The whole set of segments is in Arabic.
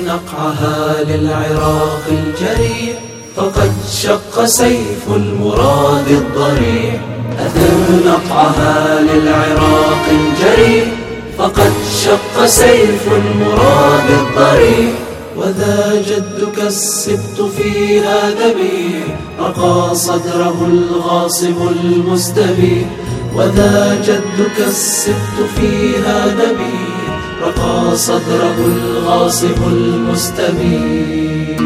نقعها للعراق الجريح، فقد شق سيف المراد الضريح. أثر نقعها للعراق الجريح، فقد شق سيف المراد الضريح. وذا جدك السبط فيها ذبيح، رقى صدره الغاصب المستبيح. وذا جدك السبط فيها ذبيح، رقى صدره الغاصب المستبيح.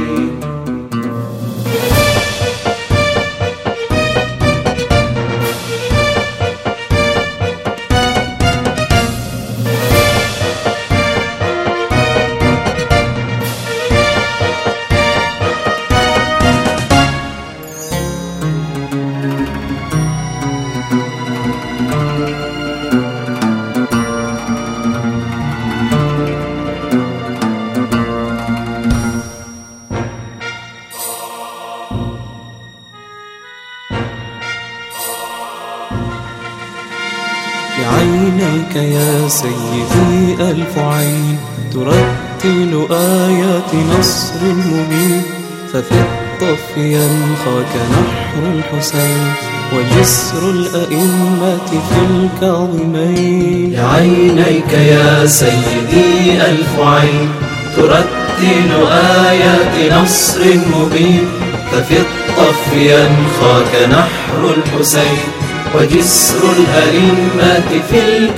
بعينيك يا سيدي ألف عين ترتل آيات نصر مبين، ففي الطف ينخاك نحر الحسين وجسر الأئمة في الكاظمين. بعينيك يا سيدي ألف عين ترتل آيات نصر مبين، ففي الطف ينخاك نحر الحسين وجسر الأئمة في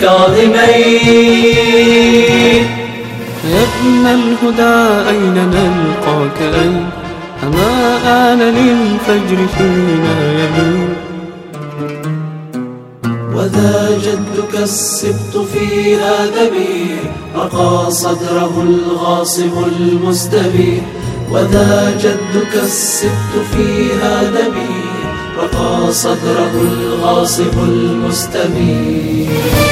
الكاظمين. يا ابن الهدى أين نلقاك أين؟ أما آن للفجر فينا يمين. وذا جدك السبط فيها ذبيح، رقى صدره الغاصب المستبيح. وذا جدك السبط فيها ذبيح، رقى صدره الغاصب المستبيح.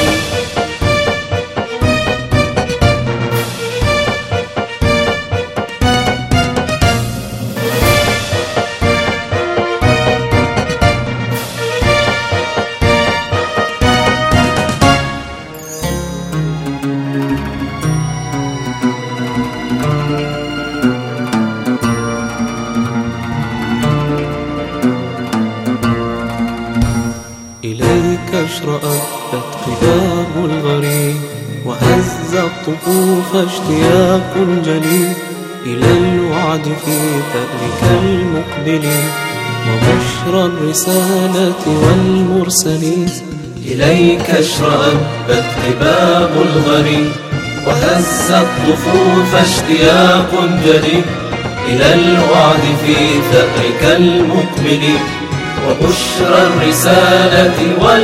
إليك اشرأت قباب الغريب، وهز الطفوف اشتياق جليل إلى الوعد في ثأرك المقبل وبشرى الرسالة والمرسلين. إليك اشرأت قباب الغريب، وهز الطفوف اشتياق جليل إلى الوعد في ثأرك المقبل وبشرى الرسالة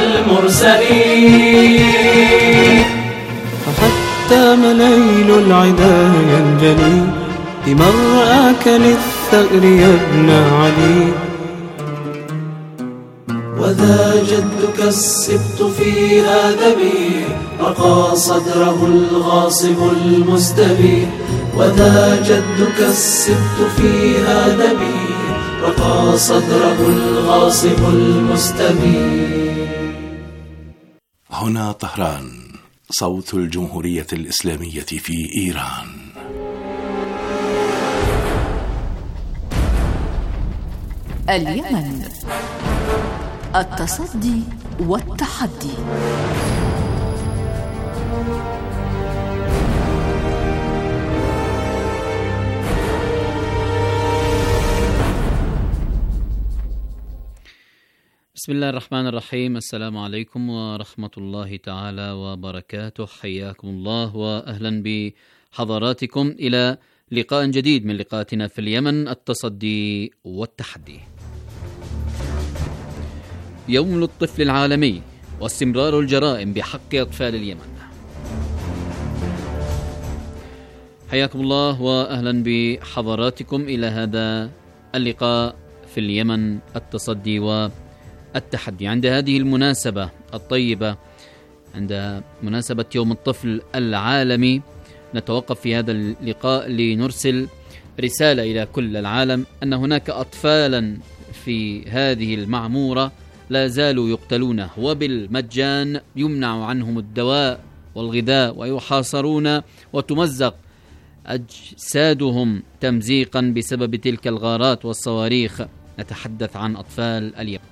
والمرسلين. فحتى مليل العدا ينجلي بمرآك للثأر يا ابن علي. وذا جدك السبط فيها ذبيح، رقى صدره الغاصب المستبيح. وذا جدك السبط فيها ذبيح، رقى صدره الغاصب المستبيح. هنا طهران، صوت الجمهورية الإسلامية في إيران. اليمن، التصدي والتحدي. بسم الله الرحمن الرحيم. السلام عليكم ورحمة الله تعالى وبركاته. حياكم الله وأهلا بحضراتكم إلى لقاء جديد من لقاءاتنا في اليمن، التصدي والتحدي. يوم الطفل العالمي واستمرار الجرائم بحق أطفال اليمن. حياكم الله وأهلا بحضراتكم إلى هذا اللقاء في اليمن، التصدي والتحدي. عند هذه المناسبة الطيبة، عند مناسبة يوم الطفل العالمي، نتوقف في هذا اللقاء لنرسل رسالة إلى كل العالم أن هناك أطفالا في هذه المعمورة لا زالوا يقتلون وبالمجان، يمنع عنهم الدواء والغذاء ويحاصرون وتمزق أجسادهم تمزيقا بسبب تلك الغارات والصواريخ. نتحدث عن أطفال اليمن.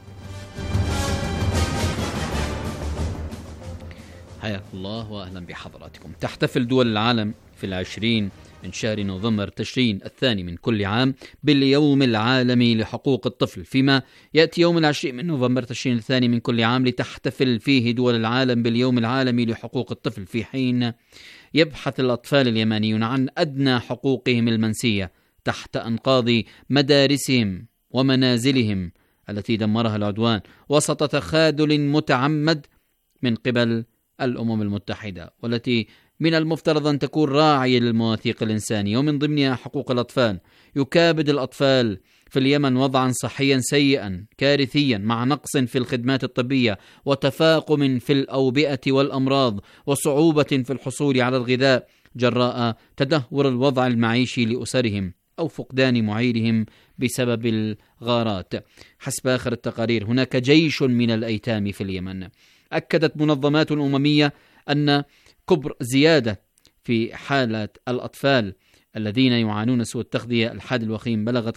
حياكم الله وأهلا بحضراتكم. تحتفل دول العالم في 20 من شهر نوفمبر تشرين الثاني من كل عام باليوم العالمي لحقوق الطفل، فيما يأتي يوم 20 من نوفمبر تشرين الثاني من كل عام لتحتفل فيه دول العالم باليوم العالمي لحقوق الطفل، في حين يبحث الأطفال اليمنيون عن أدنى حقوقهم المنسية تحت أنقاض مدارسهم ومنازلهم التي دمرها العدوان وسط تخاذل متعمد من قبل الأمم المتحدة، والتي من المفترض أن تكون راعية للمواثيق الإنسانية ومن ضمنها حقوق الأطفال. يكابد الأطفال في اليمن وضعا صحيا سيئا كارثيا مع نقص في الخدمات الطبية وتفاقم في الأوبئة والأمراض وصعوبة في الحصول على الغذاء جراء تدهور الوضع المعيشي لأسرهم أو فقدان معيرهم بسبب الغارات. حسب آخر التقارير هناك جيش من الأيتام في اليمن. أكدت منظمات أممية أن كبر زيادة في حالة الأطفال الذين يعانون سوء التغذية الحاد الوخيم بلغت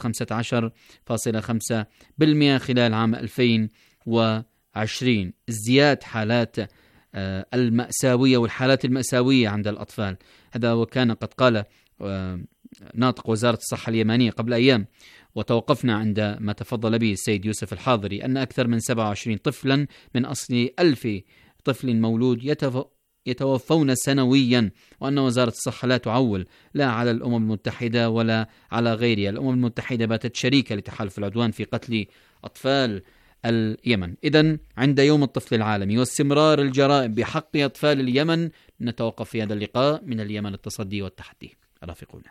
15.5% خلال عام 2020. ازدياد حالات المأساوية والحالات المأساوية عند الأطفال، هذا وكان قد قال ناطق وزارة الصحة اليمنية قبل أيام، وتوقفنا عند ما تفضل به السيد يوسف الحاضري أن أكثر من 27 طفلا من أصل 1000 طفل مولود يتوفون سنويا، وأن وزارة الصحة لا تعول لا على الأمم المتحدة ولا على غيرها. الأمم المتحدة باتت شريكة لتحالف العدوان في قتل أطفال اليمن. إذن عند يوم الطفل العالمي واستمرار الجرائم بحق أطفال اليمن نتوقف في هذا اللقاء. من اليمن التصدي والتحدي، رافقونا.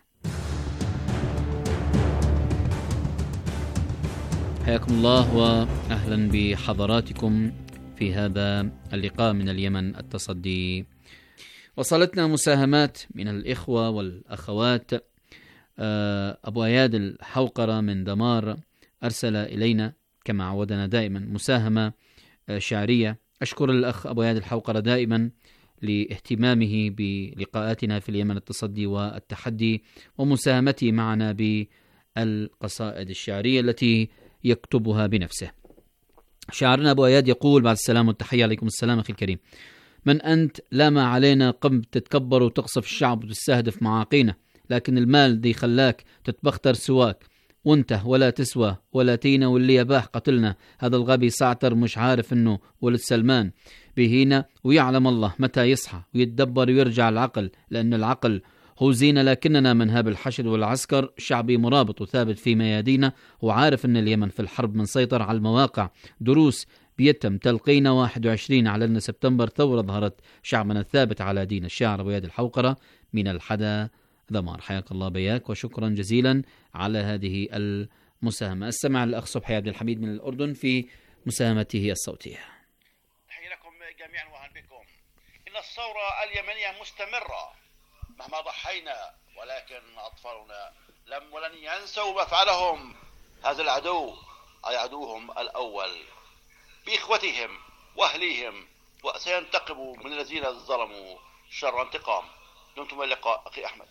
حياكم الله وأهلا بحضراتكم في هذا اللقاء من اليمن التصدي. وصلتنا مساهمات من الإخوة والأخوات. أبو أياد الحوقرة من دمار أرسل إلينا كما عودنا دائما مساهمة شعرية. أشكر الأخ أبو أياد الحوقرة دائما لاهتمامه بلقاءاتنا في اليمن التصدي والتحدي ومساهمته معنا بالقصائد الشعرية التي يكتبها بنفسه. شاعرنا أبو أياد يقول بعد السلام والتحية: عليكم السلام أخي الكريم، من أنت؟ لا ما علينا، قم تتكبر وتقصف الشعب وتستهدف معاقينا، لكن المال دي خلاك تتبختر سواك، وانت ولا تسوى ولا تينا، واللي يباح قتلنا هذا الغبي صعتر مش عارف انه ولد سلمان بهينا، ويعلم الله متى يصحى ويتدبر ويرجع العقل، لأن العقل هو زينة، لكننا من هاب الحشد والعسكر شعبي مرابط وثابت في ميادينا، وعارف أن اليمن في الحرب منسيطر على المواقع، دروس بيتم تلقينا 21 على سبتمبر ثورة ظهرت شعبنا الثابت على دين. الشاعر أبو ياد الحوقرة من الحدا ذمار. حياك الله بياك وشكرا جزيلا على هذه المساهمة. استمع الأخ صبحي عبد الحميد من الأردن في مساهمته الصوتية. تحية لكم جميعا وأهلا بكم. إن الثورة اليمنية مستمرة مهما ضحينا، ولكن أطفالنا ولن ينسوا ما فعلهم هذا العدو، أي عدوهم الأول بإخوتهم وأهليهم، وسينتقموا من الذين ظلموا شر انتقام. دمتم اللقاء أخي أحمد.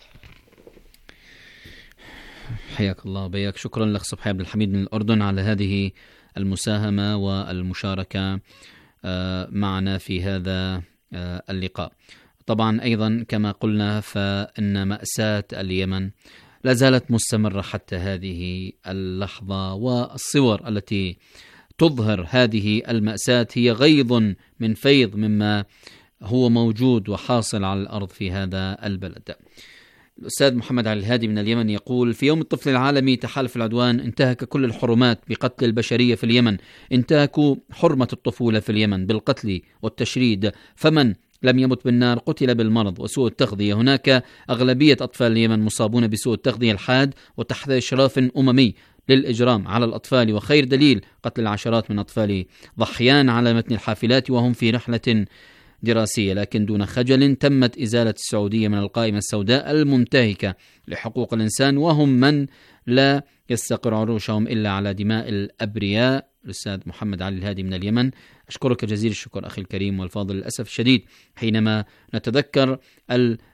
حياك الله بياك. شكرا لك صبحي عبد الحميد من الأردن على هذه المساهمة والمشاركة معنا في هذا اللقاء. طبعا أيضا كما قلنا فإن مأساة اليمن لا زالت مستمرة حتى هذه اللحظة، والصور التي تظهر هذه المأساة هي غيظ من فيض مما هو موجود وحاصل على الأرض في هذا البلد. الأستاذ محمد علي الهادي من اليمن يقول: في يوم الطفل العالمي تحالف العدوان انتهك كل الحرمات بقتل البشرية في اليمن، انتهكوا حرمة الطفولة في اليمن بالقتل والتشريد، فمن لم يمت بالنار قتل بالمرض وسوء التغذية. هناك أغلبية أطفال اليمن مصابون بسوء التغذية الحاد وتحت إشراف أممي للإجرام على الأطفال، وخير دليل قتل العشرات من أطفال ضحيان على متن الحافلات وهم في رحلة دراسية. لكن دون خجل تمت إزالة السعودية من القائمة السوداء المنتهكة لحقوق الإنسان، وهم من لا يستقر عروشهم إلا على دماء الأبرياء. الأستاذ محمد علي الهادي من اليمن. أشكرك جزيل الشكر أخي الكريم والفاضل. للأسف الشديد حينما نتذكر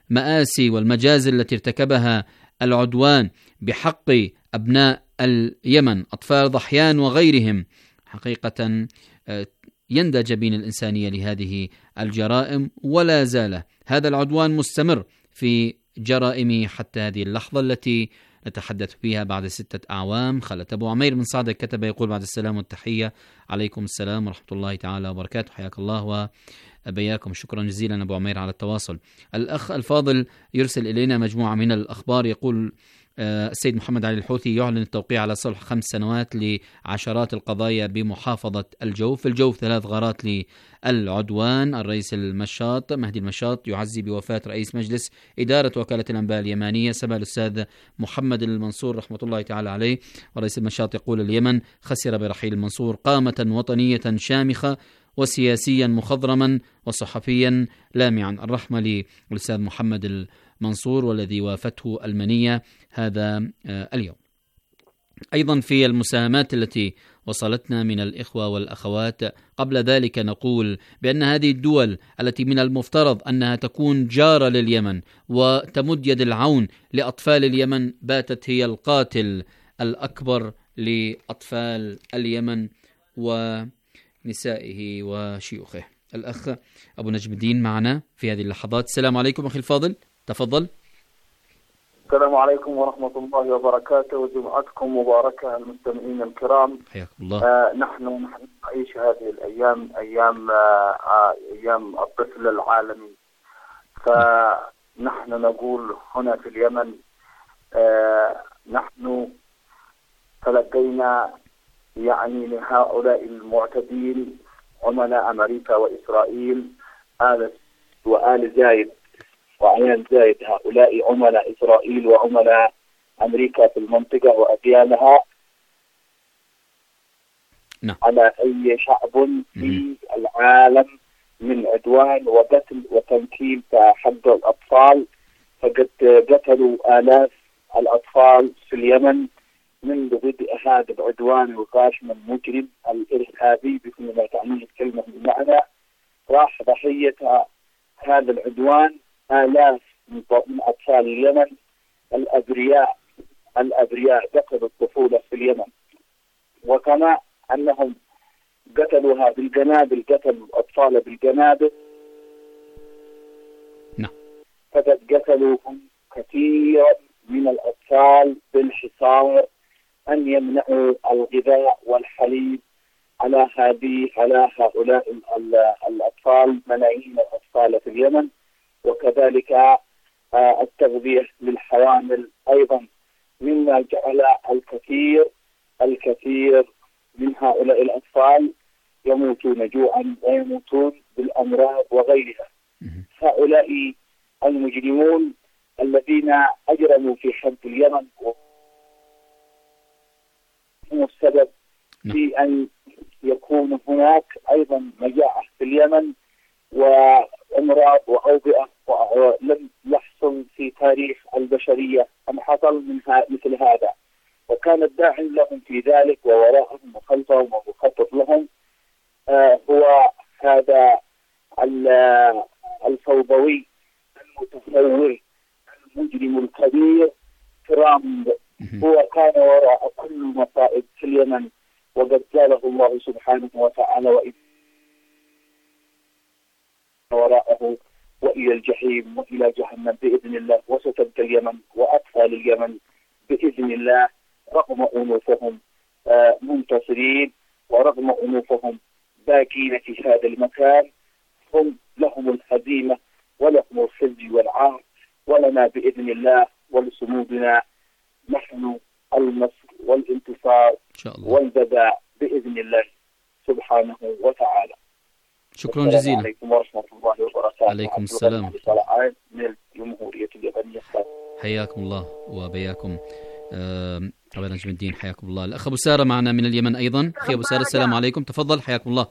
المآسي والمجازر التي ارتكبها العدوان بحق أبناء اليمن أطفال ضحيان وغيرهم حقيقة يندى جبين الإنسانية لهذه الجرائم، ولا زال هذا العدوان مستمر في جرائمه حتى هذه اللحظة التي نتحدث فيها بعد 6 أعوام. خالد أبو عمير من صعدة كتب يقول: بعد السلام والتحية. عليكم السلام ورحمة الله تعالى وبركاته، حياك الله وبياكم. شكرا جزيلا أبو عمير على التواصل. الأخ الفاضل يرسل إلينا مجموعة من الأخبار، يقول: السيد محمد علي الحوثي يعلن التوقيع على صلح 5 سنوات لعشرات القضايا بمحافظة الجوف. في الجوف 3 غارات للعدوان. الرئيس المشاط مهدي المشاط يعزي بوفاة رئيس مجلس إدارة وكالة الأنباء اليمانية سبا الأستاذ محمد المنصور رحمة الله تعالى عليه. ورئيس المشاط يقول: اليمن خسر برحيل المنصور قامة وطنية شامخة وسياسيا مخضرما وصحفيا لامعا. الرحمة للأستاذ محمد المنصور والذي وافته المنية هذا اليوم. أيضا في المساهمات التي وصلتنا من الإخوة والأخوات قبل ذلك نقول بأن هذه الدول التي من المفترض أنها تكون جارة لليمن وتمد يد العون لأطفال اليمن باتت هي القاتل الأكبر لأطفال اليمن ونسائه وشيوخه. الأخ أبو نجم الدين معنا في هذه اللحظات. السلام عليكم أخي الفاضل، تفضل. السلام عليكم ورحمة الله وبركاته، وجمعتكم مباركة المستمعين الكرام. حياكم الله. نحن نعيش هذه الأيام أيام الطفل العالمي، فنحن نقول هنا في اليمن نحن تلقينا يعني لهؤلاء المعتدين عملاء أمريكا وإسرائيل وآل زايد وعيان زايد، هؤلاء عملاء إسرائيل وعملاء أمريكا في المنطقة وأديانها على أي شعب في العالم من عدوان وقتل وتنكيل حق الأطفال. فقد قتلوا آلاف الأطفال في اليمن منذ بدء هذا العدوان الغاشم المجرم الإرهابي بكل ما تعنيه الكلمة بالمعنى. راح ضحية هذا العدوان آلاف من أطفال اليمن الأبرياء قتلوا الطفولة في اليمن، وكما أنهم قتلوها بالقنابل، قتلوا الأطفال بالقنابل، فقد قتلوهم كثيرا من الأطفال بالحصار أن يمنعوا الغذاء والحليب على هؤلاء الأطفال، ملايين الأطفال في اليمن. وكذلك التغذية للحوامل أيضا، مما جعل الكثير من هؤلاء الأطفال يموتون جوعا ويموتون بالأمراض وغيرها. هؤلاء المجرمون الذين أجرموا في حرب اليمن هم السبب في أن يكون هناك أيضا مجاعة في اليمن وأمراض وأوبئة لم يحصل في تاريخ البشرية أن حصل منها مثل هذا. وكان الداعم لهم في ذلك ووراءهم وخلفهم ومخطط لهم هو هذا الفوضوي المتسول المجرم الكبير ترامب. هو كان وراء كل المصائب في اليمن، وقد قاله الله سبحانه وتعالى: وإذ وراءه وإلى الجحيم وإلى جهنم بإذن الله، وستبقى اليمن وأطفال اليمن بإذن الله رغم أنوفهم منتصرين، ورغم أنوفهم باقين في هذا المكان، هم لهم الهزيمة ولهم الخزي والعار، ولنا بإذن الله ولصمودنا نحن النصر والانتصار والبداء بإذن الله سبحانه وتعالى. شكرا جزيلا. عليكم ورحمة الله وبركاته. عليكم السلام من الجمهورية اليمنية. حياكم الله وبياكم. أبو نجم الدين حياكم الله. الأخ أبو سارة معنا من اليمن أيضا. أخي أبو سارة السلام عليكم، تفضل حياكم الله.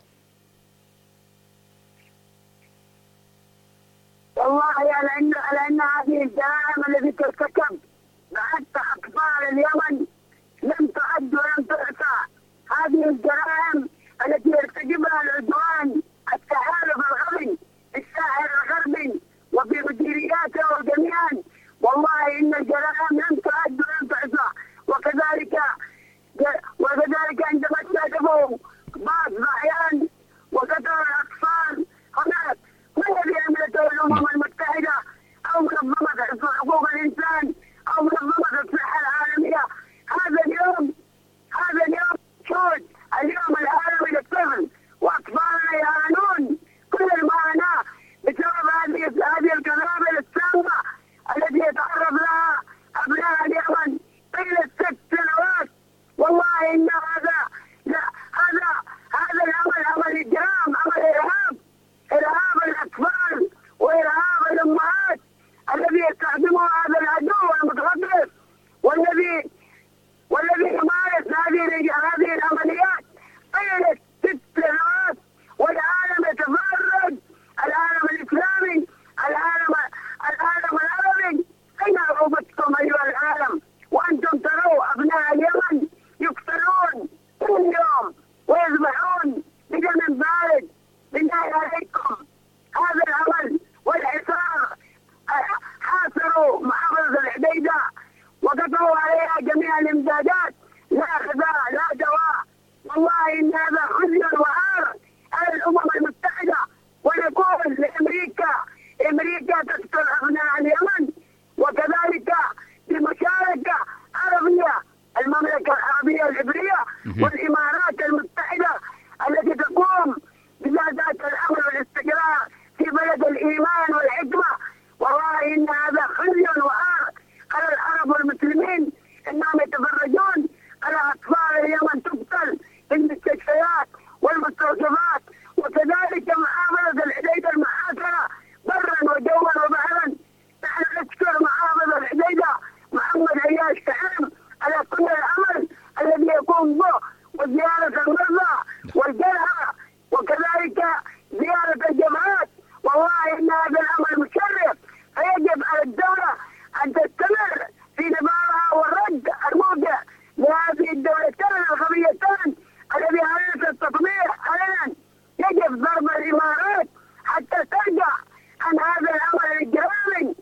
والله على أن هذه الجرائم التي ترتكب حتى أطفال اليمن لم تعد ولم تحصى. هذه الجرائم التي يرتكبها العدوان التحالف الغربي الساحل الغربي وفي مديرياته عليها جميع الامدادات، لا غذاء لا دواء. والله إن هذا خزي وعار على الأمم المتحدة. ونقول لأمريكا، أمريكا تقتل أبناء اليمن، وكذلك بمشاركة عربية، المملكة العربية العبرية والإمارات المتحدة التي تقوم بزيادة الأمن والاستقرار في بلد الإيمان والحكمة. والله إن هذا خزي وعار على العرب والمسلمين، إنهم يتفرجون على أطفال اليمن تقتل في المستشفيات والمستوصفات، وكذلك محافظة الحديدة المحاصرة برا وجوا وبحرا. نحن نشكر محافظ الحديدة محمد عياش فهيم على كل العمل الذي يقوم به، وزيارة المرضى والجرحى، وكذلك زيارة الجماعات. والله إن هذا الأمر مشرف، فيجب على الدولة أن تستمر في نبارها والرد الموجع لهذه الدولتين الغبيتين الذي عليها التطبيع علنا. يجب ضرب الإمارات حتى ترجع عن هذا الأمر الإجرامي،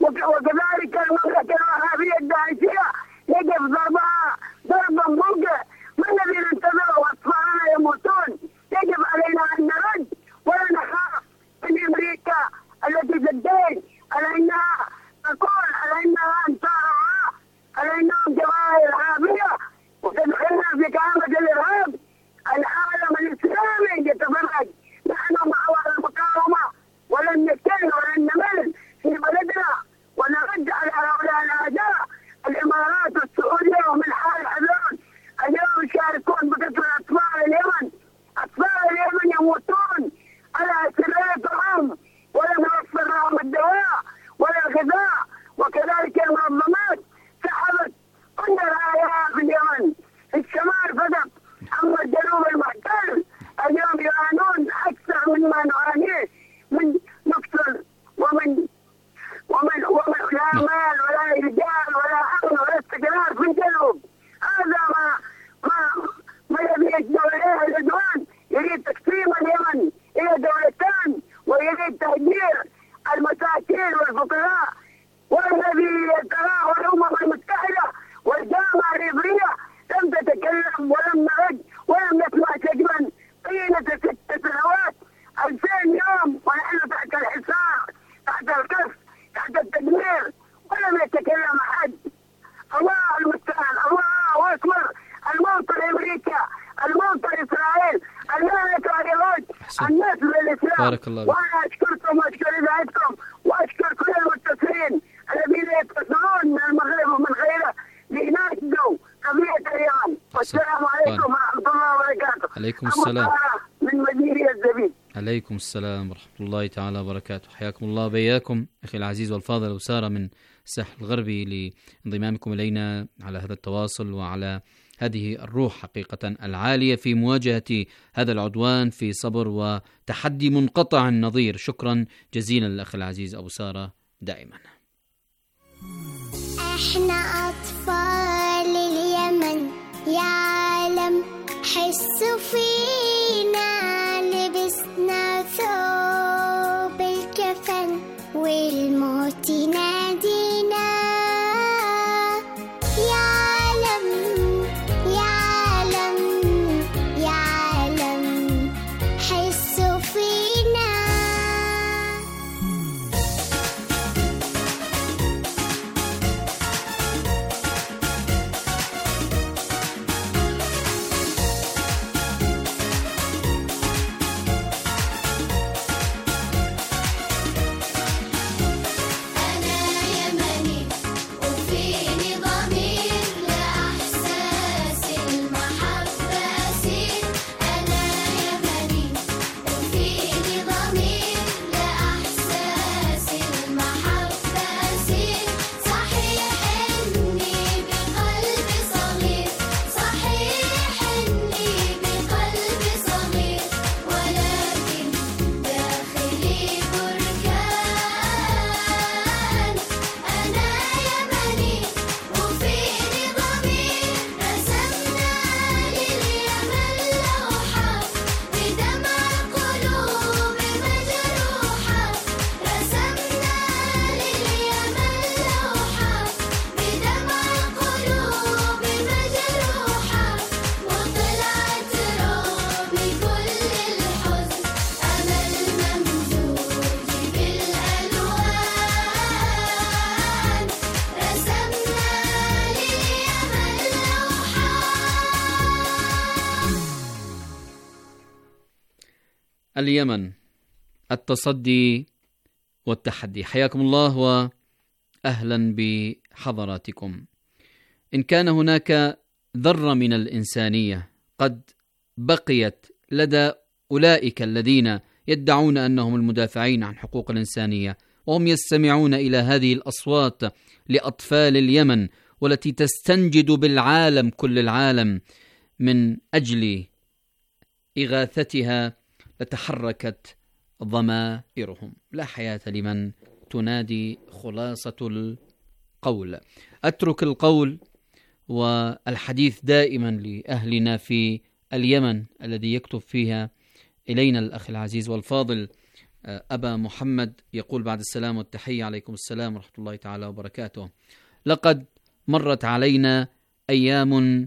وكذلك المملكة الوهابية الداعشية يجب ضربها ضربا موجع. ما الذي ننتظره وأطفالنا يموتون؟ يجب علينا أن نرد ولا نخاف من أمريكا التي تدعي على أنها تقول على أنها أنصار الله، على أنهم جماعة إرهابية، وتدخلنا في كعبة الإرهاب. العالم الإسلامي يتفرج، نحن مع المقاومة ولن نكل ولن نمل في بلدنا، ونرد على هؤلاء الأعداء. الإمارات والسعودية ومن حال حذرون اليوم يشاركون بقتل أطفال اليمن. أطفال اليمن يموتون على سرية طعام، ولا نوفر لهم الدواء ولا غذاء. وكذلك المنظمات سحبت كل رعاياها في اليمن، في الشمال فقط، أما الجنوب المحتل اليوم يعانون أكثر مما نعانيه من نقتل ومن لا مال ولا رجال ولا أمن ولا استقرار في الجنوب. هذا ما يبي الدولة العدوان، يريد تقسيم اليمن إلى دولتين، ويريد تهجير المساكين والفقراء. والذي تراه الأمم المتحدة والجامعة العبرية لم تتكلم ولم نرد ولم نسمع شجما طيلة 6 سنوات 2000 يوم، ونحن تحت الحصار، تحت القصف، تحت التدمير، ولم يتكلم أحد. الله المستعان، الله أكبر. الموت لأمريكا، الموت لإسرائيل، المملكة اليهود، الناس للإسلام. بارك الله. وأنا أشكركم وأشكر إذاعتكم وأشكر كل المتصلين الذين يتصلون من المغرب ومن غيره ليناشدوا قضية اليمن. والسلام عليكم ورحمة الله وبركاته. عليكم السلام. من مدينة الزبيب. عليكم السلام ورحمة الله تعالى وبركاته. حياكم الله بياكم أخي العزيز والفاضل أسارة من الساحل الغربي لانضمامكم إلينا على هذا التواصل وعلى هذه الروح حقيقة العالية في مواجهة هذا العدوان في صبر وتحدي منقطع النظير. شكرا جزيلا للأخ العزيز أبو سارة دائما. احنا أطفال اليمن يا عالم، حسوا فينا، لبسنا ثوب الكفن والموت ينادينا. يا عالم يا عالم يا عالم، حسوا فينا. اليمن، التصدي والتحدي. حياكم الله وأهلا بحضراتكم. إن كان هناك ذرة من الإنسانية قد بقيت لدى أولئك الذين يدعون أنهم المدافعين عن حقوق الإنسانية، وهم يستمعون إلى هذه الأصوات لأطفال اليمن والتي تستنجد بالعالم، كل العالم، من أجل إغاثتها، لتحركت ضمائرهم. لا حياة لمن تنادي خلاصة القول. أترك القول والحديث دائما لأهلنا في اليمن الذي يكتب فيها إلينا الأخ العزيز والفاضل أبا محمد، يقول بعد السلام والتحية: عليكم السلام ورحمة الله تعالى وبركاته. لقد مرت علينا أيام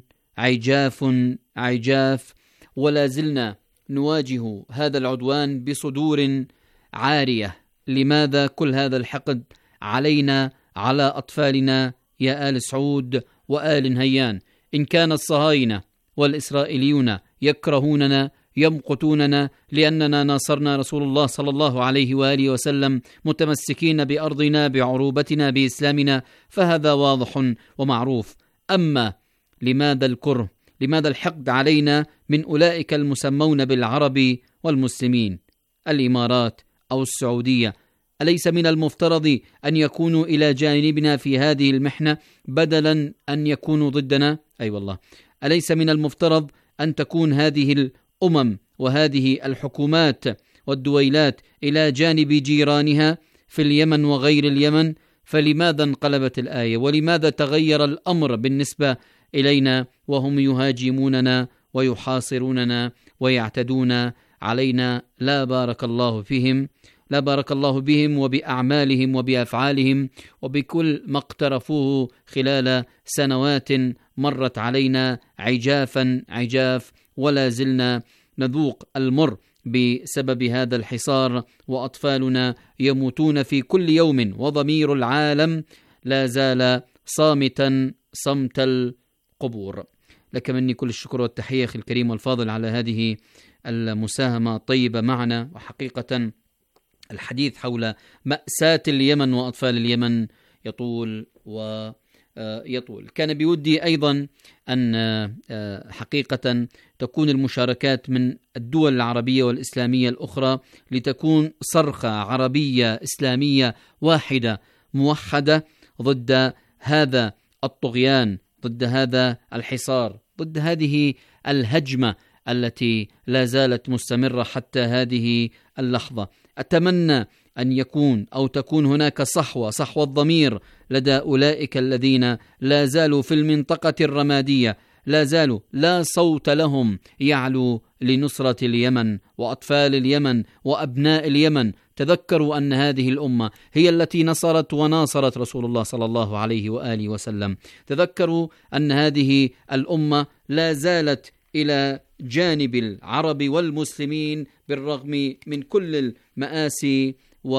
عجاف ولا زلنا نواجه هذا العدوان بصدور عارية. لماذا كل هذا الحقد علينا، على أطفالنا يا آل سعود وآل هيان؟ إن كان الصهاينة والإسرائيليون يكرهوننا، يمقتوننا لأننا ناصرنا رسول الله صلى الله عليه وآله وسلم، متمسكين بأرضنا، بعروبتنا، بإسلامنا، فهذا واضح ومعروف. أما لماذا الكره؟ لماذا الحقد علينا من أولئك المسمون بالعرب والمسلمين؟ الإمارات أو السعودية، أليس من المفترض أن يكونوا إلى جانبنا في هذه المحنة بدلا أن يكونوا ضدنا؟ أي والله، أليس من المفترض أن تكون هذه الأمم وهذه الحكومات والدويلات إلى جانب جيرانها في اليمن وغير اليمن؟ فلماذا انقلبت الآية؟ ولماذا تغير الأمر بالنسبة إلينا وهم يهاجموننا ويحاصروننا ويعتدون علينا؟ لا بارك الله فيهم، لا بارك الله بهم وبأعمالهم وبأفعالهم وبكل ما اقترفوه خلال سنوات مرت علينا عجاف، ولا زلنا نذوق المر بسبب هذا الحصار، وأطفالنا يموتون في كل يوم، وضمير العالم لا زال صامتا صمت القبور. لك مني كل الشكر والتحية أخي الكريم والفاضل على هذه المساهمة الطيبة معنا. وحقيقة الحديث حول مأساة اليمن وأطفال اليمن يطول ويطول. كان بودي أيضا أن حقيقة تكون المشاركات من الدول العربية والإسلامية الأخرى لتكون صرخة عربية إسلامية واحدة موحدة ضد هذا الطغيان، ضد هذا الحصار، ضد هذه الهجمة التي لا زالت مستمرة حتى هذه اللحظة. أتمنى أن يكون أو تكون هناك صحوة الضمير لدى أولئك الذين لا زالوا في المنطقة الرمادية، لا زالوا لا صوت لهم يعلو لنصرة اليمن وأطفال اليمن وأبناء اليمن. تذكروا أن هذه الأمة هي التي نصرت وناصرت رسول الله صلى الله عليه وآله وسلم. تذكروا أن هذه الأمة لا زالت إلى جانب العرب والمسلمين بالرغم من كل المآسي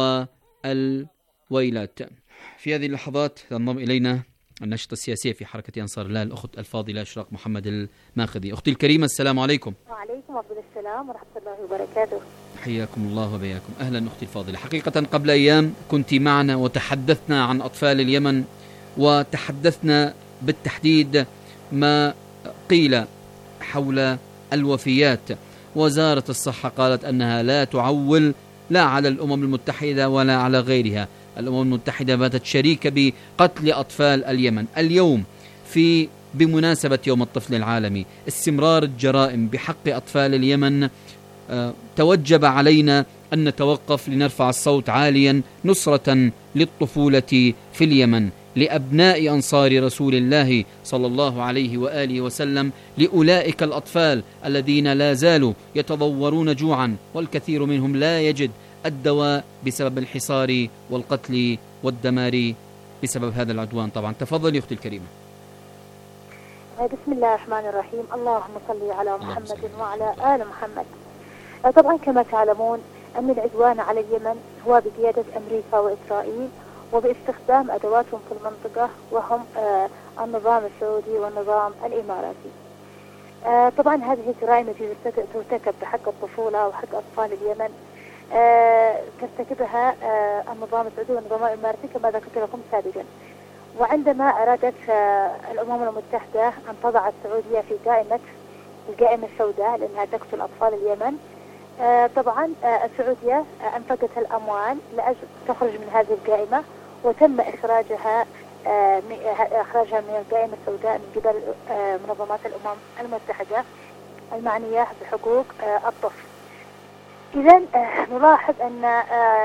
والويلات. في هذه اللحظات تنضم إلينا النشطة السياسية في حركة أنصار الله الأخت الفاضلة إشراق محمد الماخذي. أختي الكريمة السلام عليكم. وعليكم السلام ورحمة الله وبركاته. حياكم الله وبياكم. أهلا أختي الفاضلة. حقيقة قبل أيام كنت معنا وتحدثنا عن أطفال اليمن، وتحدثنا بالتحديد ما قيل حول الوفيات. وزارة الصحة قالت أنها لا تعول لا على الأمم المتحدة ولا على غيرها. الأمم المتحدة باتت شريكة بقتل أطفال اليمن. اليوم بمناسبة يوم الطفل العالمي، استمرار الجرائم بحق أطفال اليمن، توجب علينا أن نتوقف لنرفع الصوت عاليا نصرة للطفولة في اليمن، لأبناء أنصار رسول الله صلى الله عليه وآله وسلم، لأولئك الأطفال الذين لا زالوا يتضورون جوعا، والكثير منهم لا يجد الدواء بسبب الحصار والقتل والدمار بسبب هذا العدوان. طبعا تفضل يا أختي الكريمة. بسم الله الرحمن الرحيم. اللهم صل على محمد وعلى آل محمد. طبعا كما تعلمون أن العدوان على اليمن هو بقيادة أمريكا وإسرائيل، وباستخدام أدواتهم في المنطقة وهم النظام السعودي والنظام الإماراتي. طبعا هذه جرائم التي ترتكب بحق الطفولة وحق أطفال اليمن ترتكبها النظام السعودي والنظام الإماراتي كما ذكرت لكم سابقا. وعندما أرادت الأمم المتحدة أن تضع السعودية في القائمة السوداء لأنها تقتل أطفال اليمن، طبعا السعودية أنفقت الأموال لأجل تخرج من هذه القائمة، وتم إخراجها من القائمة السوداء من قبل منظمات الأمم المتحدة المعنية بحقوق الطفل. إذن نلاحظ أن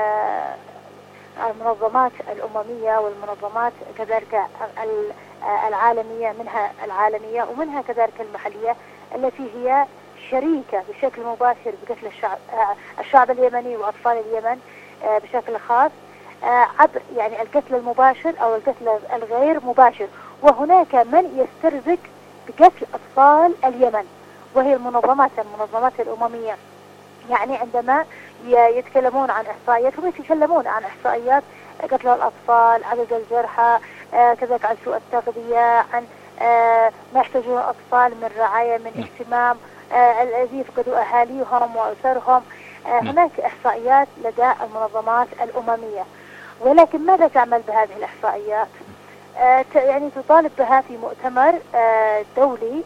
المنظمات الأممية والمنظمات كذلك العالمية، منها العالمية ومنها كذلك المحلية، التي هي شريكة بشكل مباشر بقتل الشعب اليمني وأطفال اليمن بشكل خاص، عبر يعني القتل المباشر أو القتل الغير مباشر. وهناك من يسترزق بقتل أطفال اليمن وهي المنظمات الأممية. يعني عندما يتكلمون عن إحصائيات، هم يتكلمون عن إحصائيات قتل الأطفال، عدد الجرحى، كذلك عن سوء التغذية، عن ما يحتاجون الأطفال من رعاية، من اهتمام، الذين يفقدوا أهاليهم وأسرهم. هناك إحصائيات لدى المنظمات الأممية، ولكن ماذا تعمل بهذه الإحصائيات؟ يعني تطالب بها في مؤتمر دولي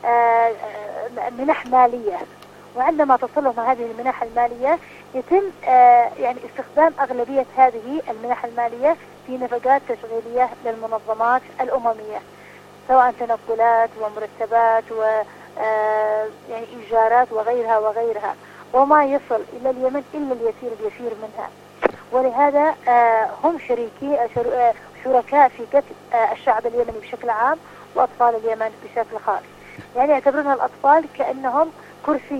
منح مالية، وعندما تصلهم هذه المنح المالية يتم يعني استخدام أغلبية هذه المنح المالية في نفقات تشغيلية للمنظمات الأممية، سواء تنقلات ومرتبات و يعني إيجارات وغيرها، وما يصل إلى اليمن إلا اليسير منها. ولهذا هم شركاء في قتل الشعب اليمني بشكل عام وأطفال اليمن بشكل خاص. يعني يعتبرون الأطفال كأنهم كرسي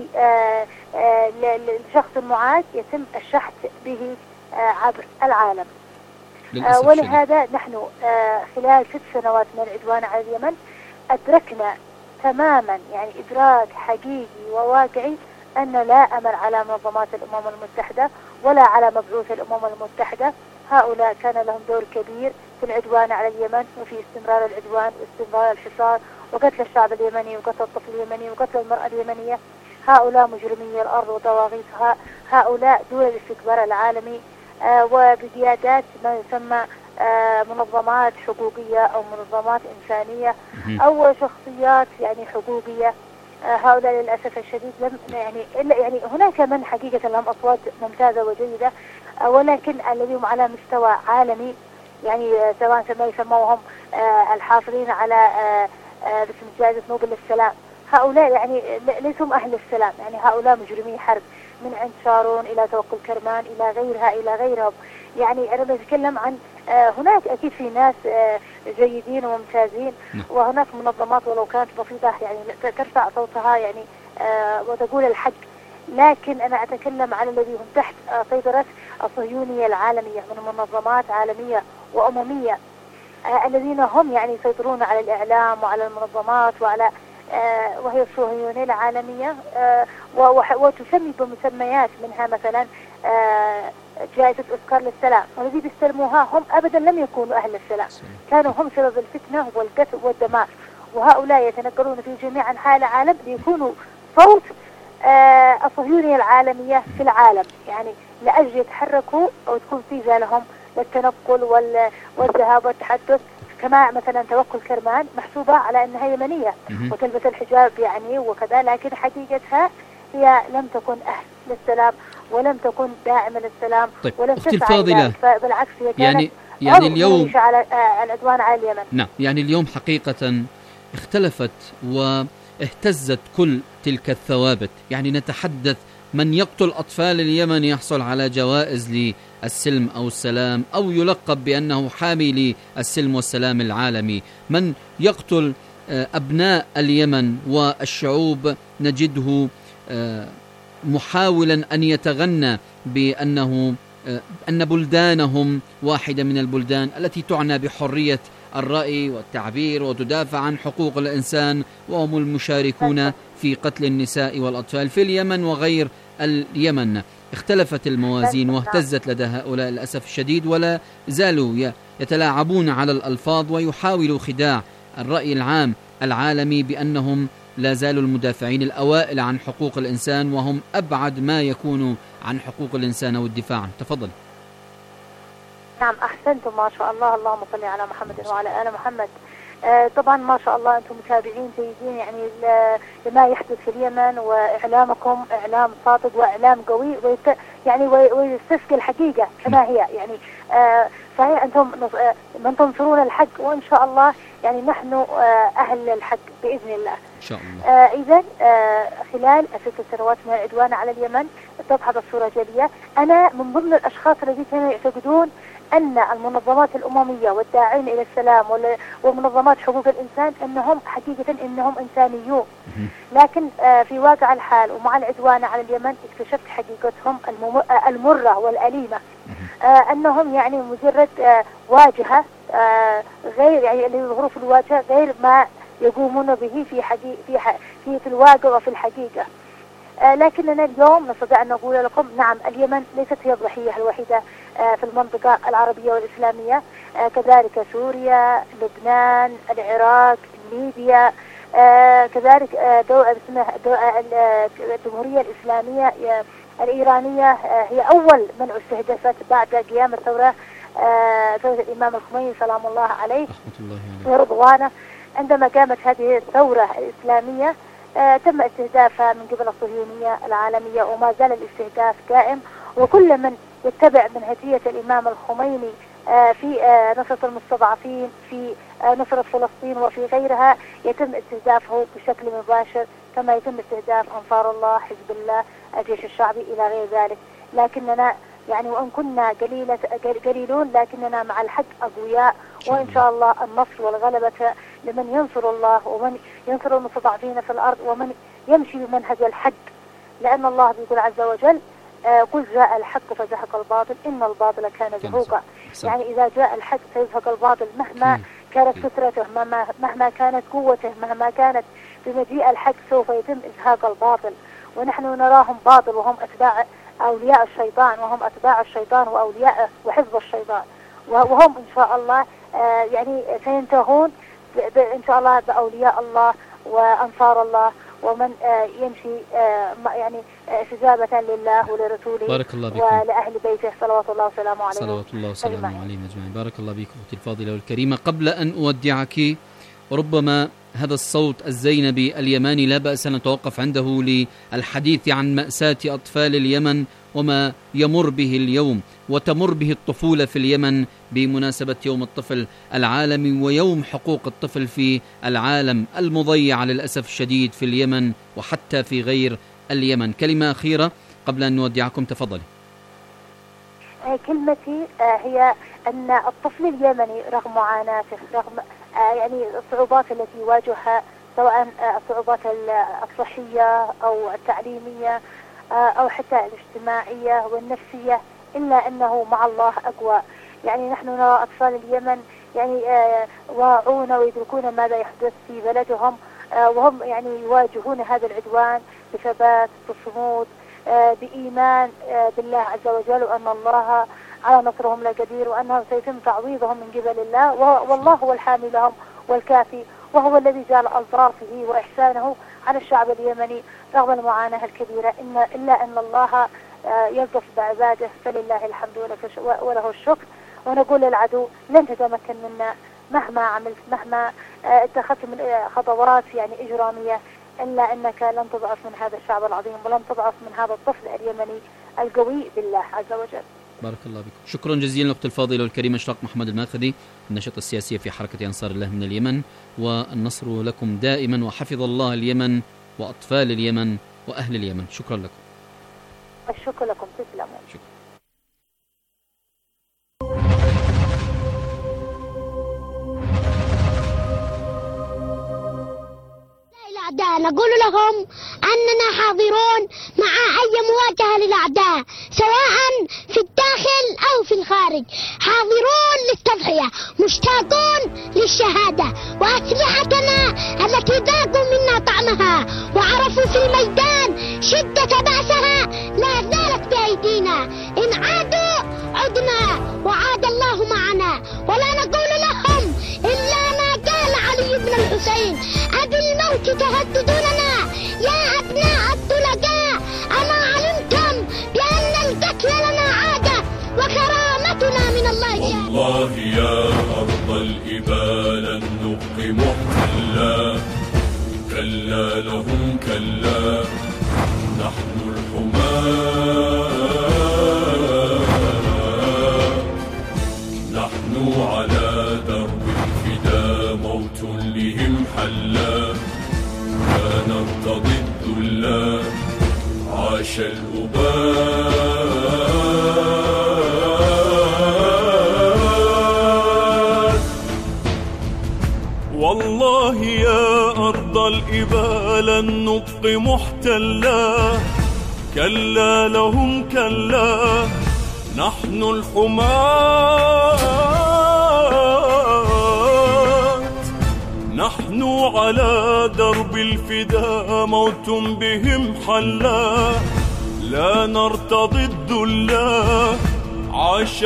لشخص معاد يتم الشحت به عبر العالم. ولهذا نحن خلال 6 سنوات من العدوان على اليمن أدركنا تماما، يعني إدراك حقيقي وواقعي، أن لا أمل على منظمات الأمم المتحدة ولا على مبعوث الأمم المتحدة. هؤلاء كان لهم دور كبير في العدوان على اليمن وفي استمرار العدوان واستمرار الحصار وقتل الشعب اليمني وقتل الطفل اليمني وقتل المرأة اليمنية. هؤلاء مجرمي الأرض وطواغيتها، هؤلاء دول الاستكبار العالمي وبقيادات ما يسمى منظمات حقوقية أو منظمات إنسانية أو شخصيات يعني حقوقية. هؤلاء للأسف الشديد يعني هناك من حقيقة لهم أصوات ممتازة وجيدة، ولكن الذين على مستوى عالمي، يعني سواء ما يسموهم الحاصلين على باسم جائزة نوبل للسلام، هؤلاء يعني ليسوا أهل السلام، يعني هؤلاء مجرمي حرب، من عند شارون إلى توكل كرمان إلى غيرهم. يعني أنا بتكلم عن هناك أكيد في ناس جيدين وممتازين، وهناك منظمات ولو كانت بسيطة يعني ترفع صوتها يعني وتقول الحق، لكن أنا أتكلم عن الذين هم تحت سيطرة الصهيونية العالمية من منظمات عالمية وأممية، الذين هم يعني يسيطرون على الإعلام وعلى المنظمات وعلى وهي الصهيونية العالمية، وتسمي بمسميات منها مثلا جائزة أوسكار للسلام، والذي بيستلموها هم أبدا لم يكونوا أهل السلام، كانوا هم سبب الفتنة والقتل والدمار. وهؤلاء يتنقلون في جميع أنحاء العالم ليكونوا صوت الصهيونية العالمية في العالم، يعني لأجل يتحركوا أو تكون فيزا لهم للتنقل والذهاب والتحدث. كما مثلا توكل كرمان محسوبة على أنها يمنية وتلبس الحجاب يعني وكذا، لكن حقيقتها هي لم تكن أهل للسلام ولم تكن داعمة للسلام. طيب ولم تسعى بالعكس هي كانت يعني اليوم على العدوان على اليمن. نعم، يعني اليوم حقيقة اختلفت واهتزت كل تلك الثوابت. يعني نتحدث من يقتل أطفال اليمن يحصل على جوائز للسلم أو السلام، أو يلقب بأنه حامي للسلم والسلام العالمي. من يقتل أبناء اليمن والشعوب نجده محاولا أن يتغنى بأنه أن بلدانهم واحدة من البلدان التي تعنى بحرية الرأي والتعبير وتدافع عن حقوق الإنسان، وهم المشاركون في قتل النساء والأطفال في اليمن وغير اليمن. اختلفت الموازين واهتزت لدى هؤلاء للأسف الشديد، ولا زالوا يتلاعبون على الألفاظ ويحاولوا خداع الرأي العام العالمي بأنهم لا زالوا المدافعين الأوائل عن حقوق الإنسان، وهم أبعد ما يكونوا عن حقوق الإنسان أو الدفاع عنه. تفضل. نعم أحسنتم ما شاء الله، اللهم صل على محمد وعلى آل محمد. طبعا ما شاء الله أنتم متابعين جيدين يعني لما يحدث في اليمن، وإعلامكم إعلام صادق وإعلام قوي يعني ويستسقي الحقيقة كما هي يعني. صحيح أنتم من تنصرون الحق، وإن شاء الله يعني نحن أهل الحق بإذن الله إن شاء الله. إذن خلال 6 سنوات من العدوان على اليمن تضحت الصورة جلية. أنا من ضمن الأشخاص الذين كانوا يعتقدون أن المنظمات الأممية والداعين إلى السلام ومنظمات حقوق الإنسان أنهم حقيقة أنهم إنسانيون، لكن في واقع الحال ومع العدوان على اليمن اكتشفت حقيقتهم المرة والأليمة، أنهم يعني مجرد واجهة غير يعني اللي يظهروا في الواجهة غير ما يقومون به في الواقع وفي الحقيقة. لكننا اليوم نستطيع أن نقول لكم نعم اليمن ليست هي الضحية الوحيدة في المنطقة العربية والإسلامية، كذلك سوريا، لبنان، العراق، ليبيا، كذلك الجمهورية الإسلامية الإيرانية هي أول من استهدفت بعد قيام ثورة الإمام الخميني سلام الله عليه ورضوانه. عندما قامت هذه الثورة الإسلامية تم استهدافها من قبل الصهيونية العالمية، وما زال الاستهداف قائم، وكل من يتبع منهجية الإمام الخميني في نصرة المستضعفين في نصرة فلسطين وفي غيرها يتم استهدافه بشكل مباشر، كما يتم استهداف أنصار الله، حزب الله، الجيش الشعبي إلى غير ذلك. لكننا يعني وإن كنا قليلون لكننا مع الحق أقوياء، وإن شاء الله النصر والغلبة لمن ينصر الله ومن ينصر المستضعفين في الأرض ومن يمشي بمنهج الحق، لأن الله بيقول عز وجل قل جاء الحق فزهق الباطل إن الباطل كان زهوقا. يعني إذا جاء الحق سيزهق الباطل مهما كانت كثرته، مهما كانت قوته، مهما كانت، بمجيء الحق سوف يتم إزهاق الباطل. ونحن نراهم باطل وهم أتباع أولياء الشيطان، وهم أتباع الشيطان وأولياء وحزب الشيطان، وهم إن شاء الله يعني سينتهون إن شاء الله بأولياء الله وأنصار الله ومن يمشي يعني استجابة لله ولرسوله بارك الله بكم ولأهل بيته صلوات الله وسلامه عليهم. صلوات الله وسلامه عليهم أجمعين. بارك الله بك أختي الفاضلة والكريمة. قبل أن أودعك، ربما هذا الصوت الزينبي اليماني لا بأس أن نتوقف عنده للحديث عن مأساة أطفال اليمن وما يمر به اليوم وتمر به الطفولة في اليمن بمناسبة يوم الطفل العالمي ويوم حقوق الطفل في العالم المضيع للأسف الشديد في اليمن وحتى في غير اليمن. كلمة أخيرة قبل أن نودعكم، تفضلي. كلمتي هي أن الطفل اليمني رغم معاناته، رغم يعني الصعوبات التي يواجهها، سواء الصعوبات الصحية أو التعليمية أو حتى الاجتماعية والنفسية، إلا أنه مع الله أقوى. يعني نحن نرى أطفال اليمن يعني واعون ويدركون ماذا يحدث في بلدهم، وهم يعني يواجهون هذا العدوان بثبات، بصمود، بإيمان بالله عز وجل، وأن الله على نصرهم لقدير، وأنهم سيتم تعويضهم من قبل الله، والله هو الحامي لهم والكافي، وهو الذي جعل ألطافه وإحسانه على الشعب اليمني رغم المعاناة الكبيرة، إلا أن الله يلطف بعباده، فلله الحمد وله الشكر. ونقول للعدو لن تتمكن منا مهما عملت، مهما اتخذت من خطوات يعني إجرامية، إلا أنك لن تضعف من هذا الشعب العظيم ولن تضعف من هذا الطفل اليمني القوي بالله عز وجل. بارك الله بكم. شكرا جزيلا أختي الفاضلة والكريمة إشراق محمد الماخذي، الناشطة السياسية في حركة أنصار الله من اليمن، والنصر لكم دائما، وحفظ الله اليمن وأطفال اليمن وأهل اليمن. شكرا لكم. الشكر لكم، تسلموا. شكرا. نقول لهم أننا حاضرون مع أي مواجهة للأعداء سواء في الداخل أو في الخارج، حاضرون للتضحية، مشتاقون للشهادة، وأسلحتنا التي ذاقوا منا طعمها وعرفوا في الميدان شدة بأسها لا زالت بأيدينا، إن عادوا عدنا وعاد الله معنا، ولا نقول لهم إلا ما قال علي بن الحسين: أبي الموت تهددون كلا كلا لهم كلا نحن الحماة نحن على درب الفدا موت لهم حلا لا نرتضي الذلا عاش الأباد والله يا أرض الإبال النطق محتلا كلا لهم كلا نحن الحماة نحن على درب الفدا موت بهم حلا لا نرتضي الذلا عاش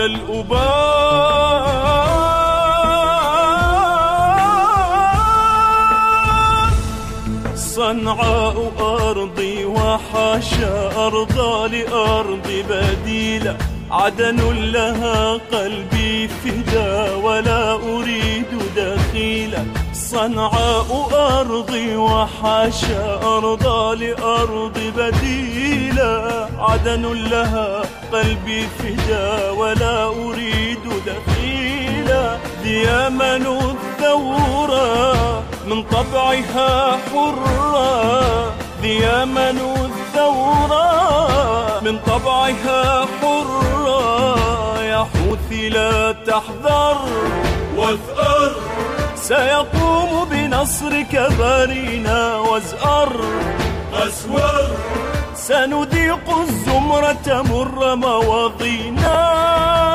الأباد صنعاء أرضي وحاشا أرضى لأرض بديلة عدن لها قلبي فدا ولا أريد دخيلا صنعاء أرضي وحاشا أرضى لأرض بديلة عدن لها قلبي فدا ولا أريد دخيلا ديامن الثورة من طبعها حرة ديامن الثورة من طبعها حرة يا حوثي لا تحذر واثأر سيقوم بنصرك بارينا وازأر أسور سنذيق الزمرة مر مواضينا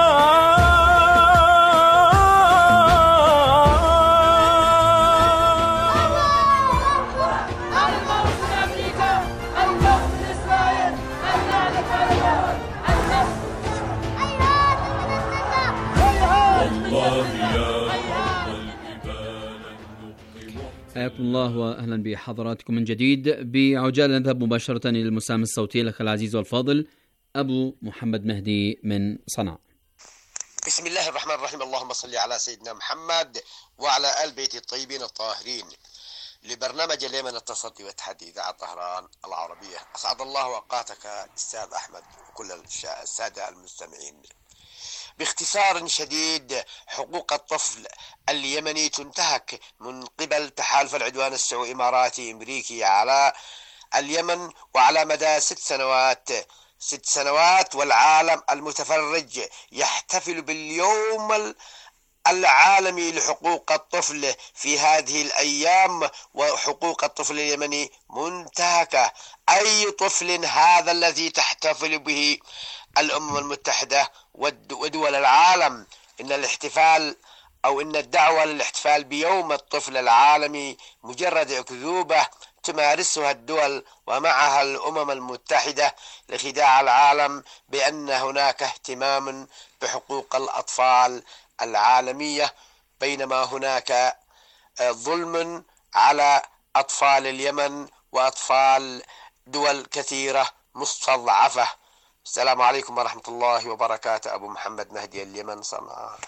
حياكم الله وأهلا بحضراتكم من جديد. بعجالة نذهب مباشرة إلى المساهم الصوتي الأخ العزيز والفاضل أبو محمد مهدي من صنعاء. بسم الله الرحمن الرحيم. اللهم صل على سيدنا محمد وعلى آل بيت الطيبين الطاهرين. لبرنامج اليمن التصدي والتحدي إذاعة طهران العربية. أسعد الله أوقاتك أستاذ أحمد وكل السادة المستمعين. باختصار شديد حقوق الطفل اليمني تنتهك من قبل تحالف العدوان السعودي إماراتي أمريكي على اليمن وعلى مدى 6 سنوات والعالم المتفرج يحتفل باليوم العالمي لحقوق الطفل في هذه الأيام وحقوق الطفل اليمني منتهكة. أي طفل هذا الذي تحتفل به الأمم المتحدة ودول العالم؟ إن الاحتفال أو إن الدعوة للاحتفال بيوم الطفل العالمي مجرد أكذوبة تمارسها الدول ومعها الأمم المتحدة لخداع العالم بأن هناك اهتمام بحقوق الأطفال العالمية، بينما هناك ظلم على أطفال اليمن وأطفال دول كثيرة مستضعفة. السلام عليكم ورحمة الله وبركاته. أبو محمد مهدي اليمن صنعاء.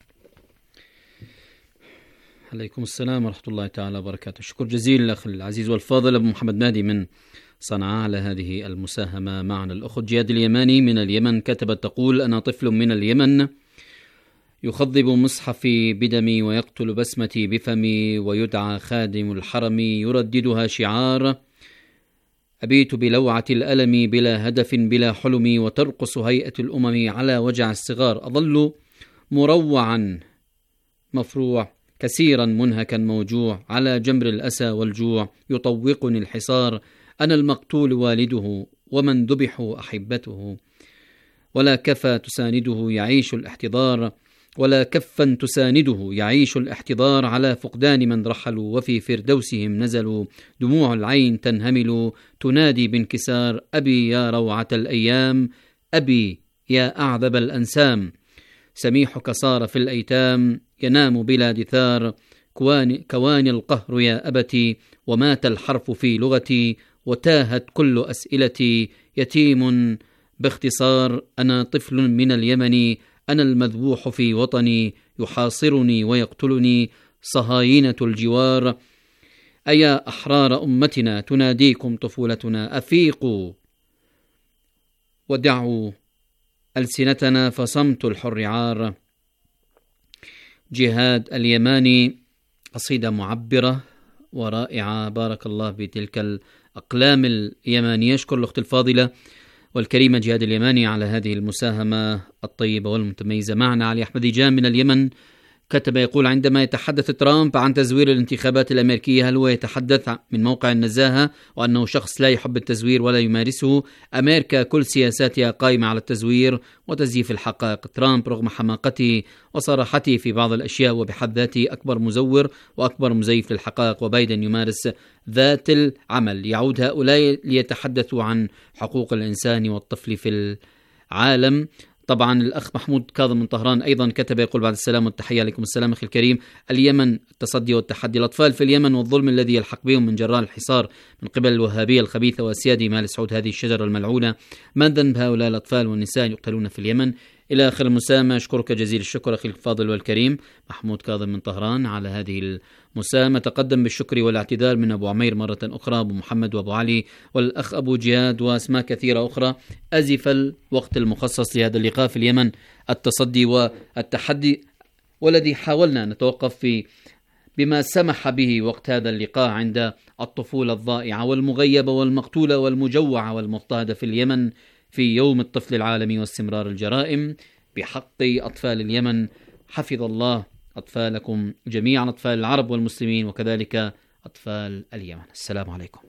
عليكم السلام ورحمة الله تعالى وبركاته. شكر جزيل الأخ العزيز والفاضل أبو محمد مهدي من صنعاء على هذه المساهمة معنا. الأخت جياد اليماني من اليمن كتبت تقول: أنا طفل من اليمن يخضب مصحفي بدمي ويقتل بسمتي بفمي ويدعى خادم الحرم يرددها شعار: أبيت بلوعة الألم بلا هدف بلا حلم وترقص هيئة الأمم على وجع الصغار. أظل مروعا مفروع كثيرا منهكا موجوع على جمر الأسى والجوع يطوقني الحصار. أنا المقتول والده ومن ذبحوا أحبته ولا كفى تسانده يعيش الاحتضار ولا كفا تسانده يعيش الاحتضار على فقدان من رحلوا وفي فردوسهم نزلوا. دموع العين تنهمل تنادي بانكسار: أبي يا روعة الأيام أبي يا أعذب الأنسام. سميحك صار في الأيتام ينام بلا دثار. كواني القهر يا أبتي ومات الحرف في لغتي وتاهت كل أسئلتي. يتيم باختصار أنا طفل من اليمن أنا المذبوح في وطني يحاصرني ويقتلني صهاينة الجوار. أيا أحرار أمتنا تناديكم طفولتنا أفيقوا ودعوا ألسنتنا فصمت الحر عار. جهاد اليماني، قصيدة معبرة ورائعة، بارك الله بتلك الأقلام اليمانية. أشكر الأخت الفاضلة والكريمة جهاد اليماني على هذه المساهمة الطيبة والمتميزة معنا. علي أحمد جام من اليمن كتب يقول: عندما يتحدث ترامب عن تزوير الانتخابات الأمريكية، هل هو يتحدث من موقع النزاهة وأنه شخص لا يحب التزوير ولا يمارسه؟ أمريكا كل سياساتها قائمة على التزوير وتزييف الحقائق. ترامب رغم حماقته وصراحته في بعض الأشياء وبحد ذاته أكبر مزور وأكبر مزيف للحقائق، وبايدن يمارس ذات العمل. يعود هؤلاء ليتحدثوا عن حقوق الإنسان والطفل في العالم. طبعا الأخ محمود كاظم من طهران أيضا كتب يقول: بعد السلام والتحية. عليكم السلام أخي الكريم. اليمن، التصدي والتحدي. الأطفال في اليمن والظلم الذي يلحق بهم من جراء الحصار من قبل الوهابية الخبيثة وأسياد مال سعود هذه الشجرة الملعونة. ما ذنب هؤلاء الأطفال والنساء يقتلون في اليمن؟ إلى آخر المساهمة. أشكرك جزيل الشكر أخي الفاضل والكريم محمود كاظم من طهران على هذه المساهمة. تقدم بالشكر والاعتذار من أبو عمير مرة أخرى، أبو محمد وأبو علي والأخ أبو جهاد وأسماء كثيرة أخرى. أزف الوقت المخصص لهذا اللقاء في اليمن، التصدي والتحدي، والذي حاولنا نتوقف في بما سمح به وقت هذا اللقاء عند الطفولة الضائعة والمغيبة والمقتولة والمجوعة والمضطهدة في اليمن في يوم الطفل العالمي واستمرار الجرائم بحق أطفال اليمن. حفظ الله أطفالكم جميعا، أطفال العرب والمسلمين وكذلك أطفال اليمن. السلام عليكم.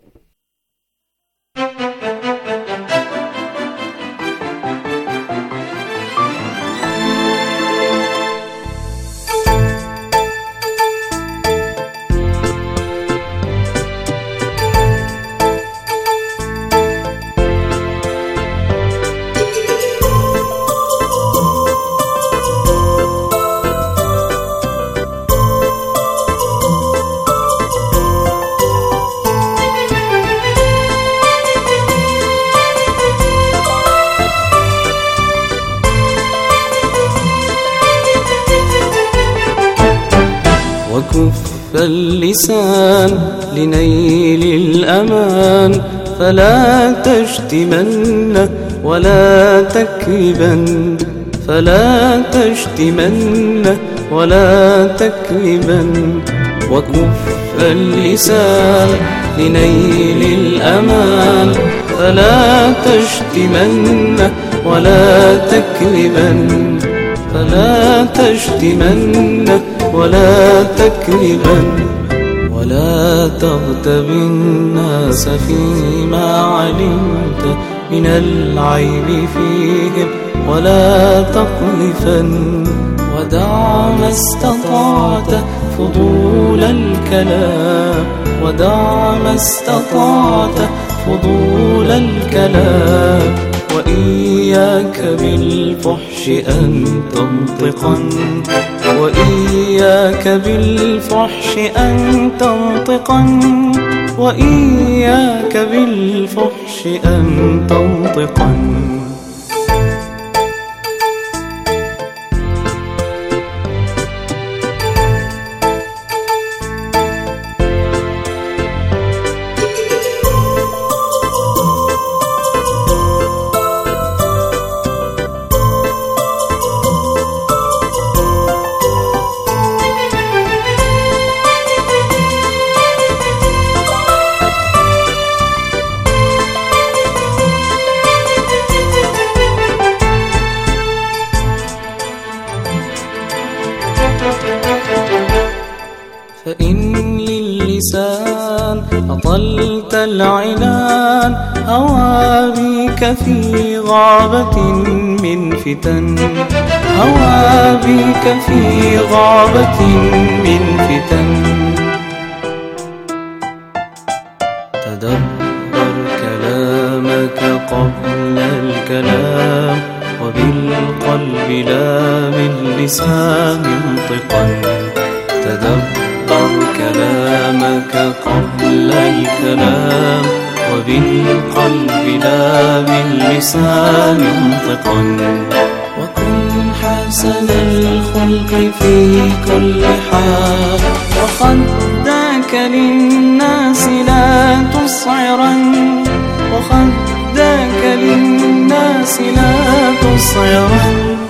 وكف اللسان لنيل الأمان، فلا تشتمن ولا تكذبن، فلا تشتمن ولا تكذبن. وكف اللسان لنيل الأمان، فلا تشتمن ولا تكذبن، فلا تشتمن ولا تكذبن. ولا تغتب الناس فيما علمت من العيب فيهم ولا تقذفن. ودع ما استطعت فضول الكلام، ودع ما استطعت فضول الكلام. وإياك بالفحش أن تنطقن، وإياك بالفحش أن تنطقن، وإياك بالفحش أن تنطقن. فإن للسان أطلت العنان، هوى بك في غابة من فتن، هوى بك في غابة من فتن. تدبر كلامك قبل الكلام، وبالقلب لا باللسان انطقا. تدبر كلامك قبل الكلام، وبالقلب لا باللسان انطقا. وكن حسن الخلق في كل حال، وخدك وخدك للناس لا تصعرن، وخدك للناس لا تصعرن.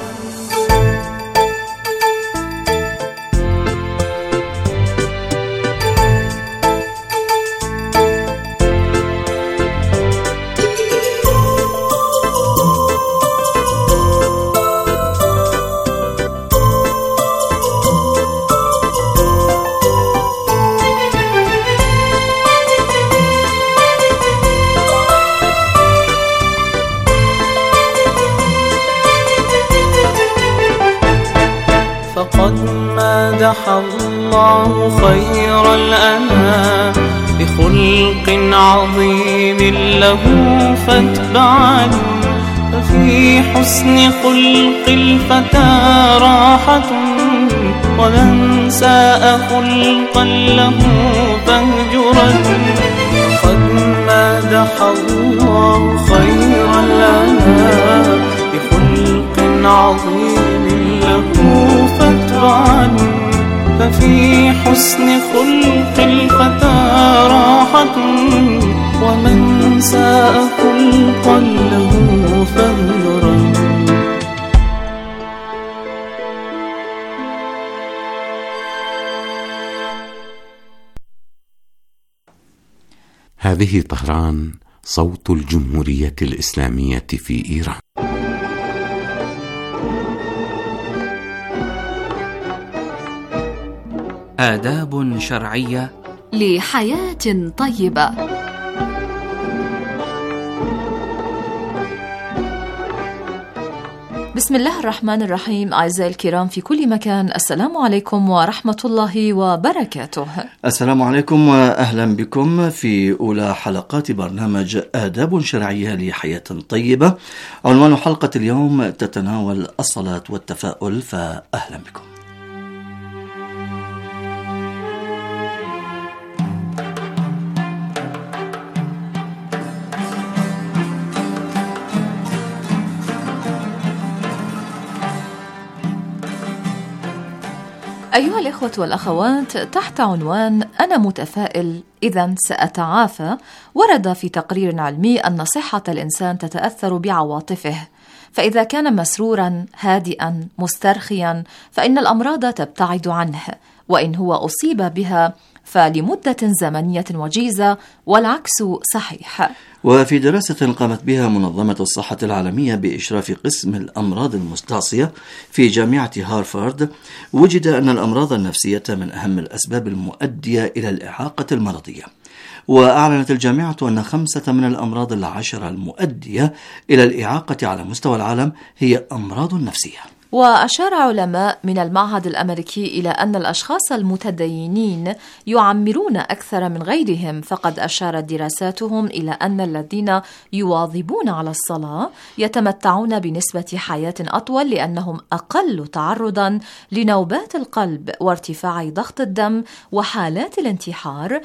فقد مدح الله خير الأنام بخلق عظيم له فاتبعا، ففي حسن خلق الفتى راحة، ومن ساء خلقا له فاهجرا. قد مدح الله خير الأنام بخلق عظيم له فاتبعا، ففي حسن خلق الفتى راحة، ومن ساء خلقا له فاهجرا. هذه طهران، صوت الجمهورية الإسلامية في إيران. آداب شرعية لحياة طيبة. بسم الله الرحمن الرحيم. أعزائي الكرام في كل مكان، السلام عليكم ورحمة الله وبركاته. السلام عليكم وأهلا بكم في أولى حلقات برنامج آداب شرعية لحياة طيبة. عنوان حلقة اليوم تتناول الصلاة والتفاؤل، فأهلا بكم. أيها الإخوة والأخوات، تحت عنوان أنا متفائل إذن سأتعافى، ورد في تقرير علمي أن صحة الإنسان تتأثر بعواطفه، فإذا كان مسرورا هادئا مسترخيا فإن الأمراض تبتعد عنه، وإن هو أصيب بها فلمدة زمنية وجيزة، والعكس صحيح. وفي دراسة قامت بها منظمة الصحة العالمية بإشراف قسم الأمراض المستعصية في جامعة هارفارد، وجد أن الأمراض النفسية من أهم الأسباب المؤدية إلى الإعاقة المرضية. وأعلنت الجامعة أن 5 من الأمراض ال10 المؤدية إلى الإعاقة على مستوى العالم هي أمراض نفسية. وأشار علماء من المعهد الأمريكي إلى أن الأشخاص المتدينين يعمرون أكثر من غيرهم، فقد أشارت دراساتهم إلى أن الذين يواظبون على الصلاة يتمتعون بنسبة حياة أطول، لأنهم أقل تعرضا لنوبات القلب وارتفاع ضغط الدم وحالات الانتحار،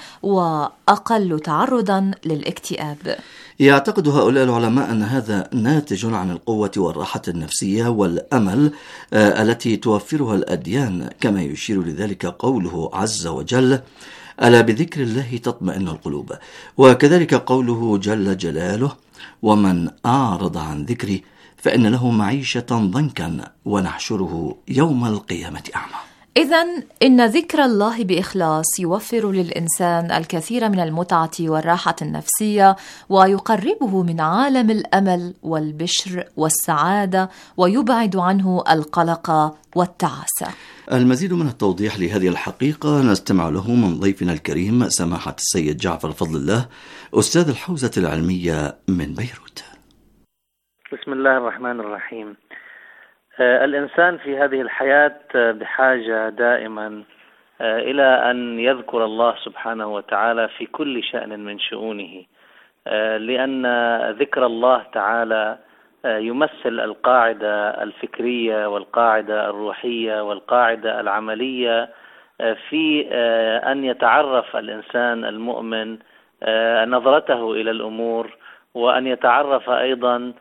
وأقل تعرضا للاكتئاب. يعتقد هؤلاء العلماء أن هذا ناتج عن القوة والراحة النفسية والأمل التي توفرها الأديان، كما يشير لذلك قوله عز وجل: ألا بذكر الله تطمئن القلوب، وكذلك قوله جل جلاله: ومن أعرض عن ذكري فإن له معيشة ضنكا ونحشره يوم القيامة أعمى. إذن إن ذكر الله بإخلاص يوفر للإنسان الكثير من المتعة والراحة النفسية، ويقربه من عالم الأمل والبشر والسعادة، ويبعد عنه القلق والتعاسة. المزيد من التوضيح لهذه الحقيقة نستمع له من ضيفنا الكريم سماحة السيد جعفر فضل الله، أستاذ الحوزة العلمية من بيروت. بسم الله الرحمن الرحيم. الإنسان في هذه الحياة بحاجة دائما إلى أن يذكر الله سبحانه وتعالى في كل شأن من شؤونه، لأن ذكر الله تعالى يمثل القاعدة الفكرية والقاعدة الروحية والقاعدة العملية في أن يتعرف الإنسان المؤمن نظرته إلى الأمور، وأن يتعرف أيضا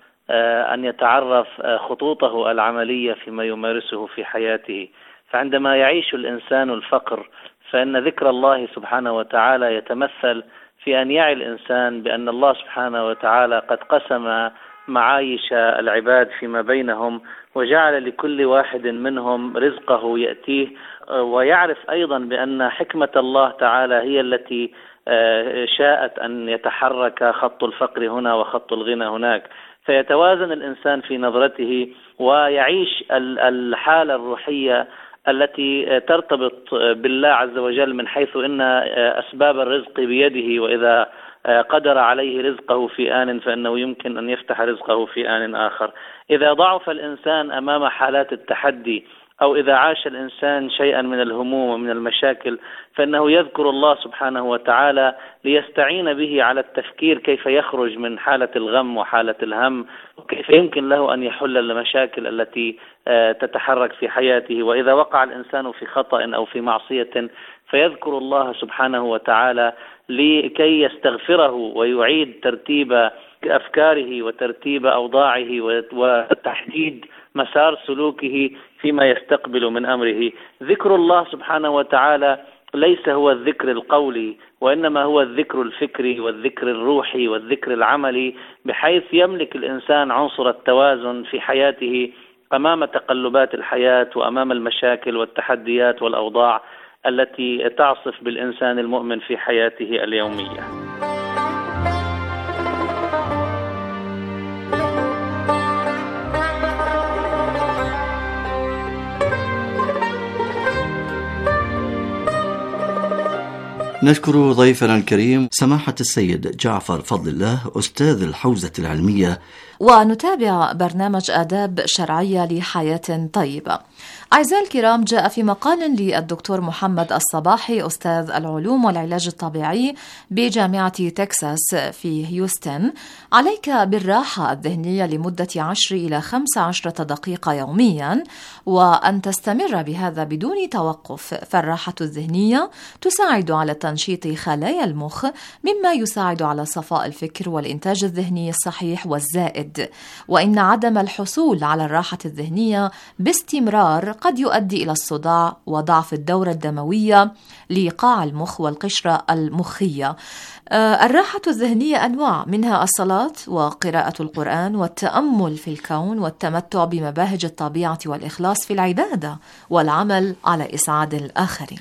خطوطه العملية فيما يمارسه في حياته. فعندما يعيش الإنسان الفقر فإن ذكر الله سبحانه وتعالى يتمثل في أن يعي الإنسان بأن الله سبحانه وتعالى قد قسم معايش العباد فيما بينهم، وجعل لكل واحد منهم رزقه يأتيه، ويعرف أيضا بأن حكمة الله تعالى هي التي شاءت أن يتحرك خط الفقر هنا وخط الغنى هناك، فيتوازن الإنسان في نظرته ويعيش الحالة الروحية التي ترتبط بالله عز وجل، من حيث إن أسباب الرزق بيده، وإذا قدر عليه رزقه في آن فإنه يمكن أن يفتح رزقه في آن آخر. إذا ضعف الإنسان أمام حالات التحدي، أو إذا عاش الإنسان شيئا من الهموم ومن المشاكل، فإنه يذكر الله سبحانه وتعالى ليستعين به على التفكير كيف يخرج من حالة الغم وحالة الهم، وكيف يمكن له أن يحل المشاكل التي تتحرك في حياته. وإذا وقع الإنسان في خطأ أو في معصية فيذكر الله سبحانه وتعالى لكي يستغفره ويعيد ترتيب أفكاره وترتيب أوضاعه وتحديد مسار سلوكه فيما يستقبل من أمره. ذكر الله سبحانه وتعالى ليس هو الذكر القولي، وإنما هو الذكر الفكري والذكر الروحي والذكر العملي، بحيث يملك الإنسان عنصر التوازن في حياته أمام تقلبات الحياة وأمام المشاكل والتحديات والأوضاع التي تعصف بالإنسان المؤمن في حياته اليومية. نشكر ضيفنا الكريم سماحة السيد جعفر فضل الله أستاذ الحوزة العلمية. ونتابع برنامج آداب شرعية لحياة طيبة. أعزائي الكرام، جاء في مقال للدكتور محمد الصباحي أستاذ العلوم والعلاج الطبيعي بجامعة تكساس في هيوستن: عليك بالراحة الذهنية لمدة 10 إلى 15 دقيقة يوميا، وأن تستمر بهذا بدون توقف، فالراحة الذهنية تساعد على تنشيط خلايا المخ، مما يساعد على صفاء الفكر والإنتاج الذهني الصحيح والزائد. وإن عدم الحصول على الراحة الذهنية باستمرار قد يؤدي إلى الصداع وضعف الدورة الدموية لقاع المخ والقشرة المخية. الراحة الذهنية أنواع، منها الصلاة وقراءة القرآن والتأمل في الكون والتمتع بمباهج الطبيعة والإخلاص في العبادة والعمل على إسعاد الآخرين.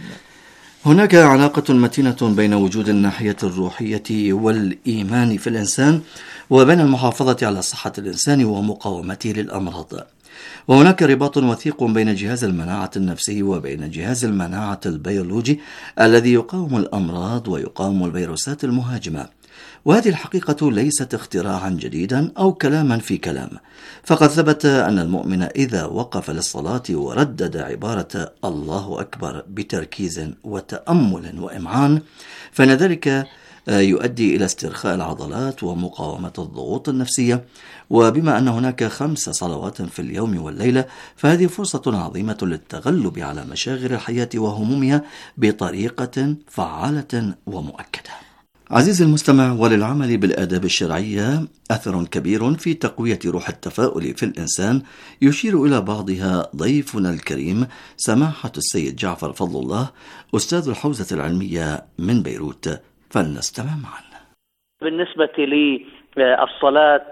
هناك علاقة متينة بين وجود الناحية الروحية والإيمان في الإنسان وبين المحافظة على صحة الإنسان ومقاومته للأمراض، وهناك رباط وثيق بين جهاز المناعة النفسي وبين جهاز المناعة البيولوجي الذي يقاوم الأمراض ويقاوم الفيروسات المهاجمة. وهذه الحقيقة ليست اختراعا جديدا أو كلاما في كلام، فقد ثبت أن المؤمن إذا وقف للصلاة وردد عبارة الله أكبر بتركيز وتأمل وإمعان، فإن ذلك يؤدي إلى استرخاء العضلات ومقاومة الضغوط النفسية. وبما أن هناك 5 صلوات في اليوم والليلة، فهذه فرصة عظيمة للتغلب على مشاغل الحياة وهمومها بطريقة فعالة ومؤكدة. عزيزي المستمع، وللعمل بالآداب الشرعية أثر كبير في تقوية روح التفاؤل في الإنسان، يشير إلى بعضها ضيفنا الكريم سماحة السيد جعفر فضل الله أستاذ الحوزة العلمية من بيروت، فلنستمع معا. بالنسبة للصلاة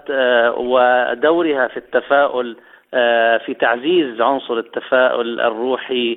ودورها في التفاؤل، في تعزيز عنصر التفاؤل الروحي